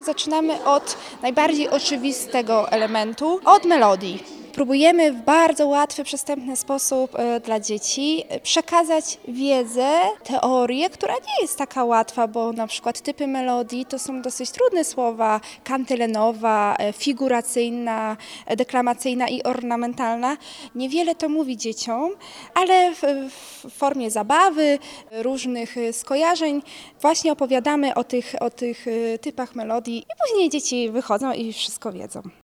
Zaczynamy od najbardziej oczywistego elementu, od melodii. Próbujemy w bardzo łatwy, przystępny sposób dla dzieci przekazać wiedzę, teorię, która nie jest taka łatwa, bo na przykład typy melodii to są dosyć trudne słowa, kantylenowa, figuracyjna, deklamacyjna i ornamentalna. Niewiele to mówi dzieciom, ale w formie zabawy, różnych skojarzeń właśnie opowiadamy o tych typach melodii i później dzieci wychodzą i wszystko wiedzą.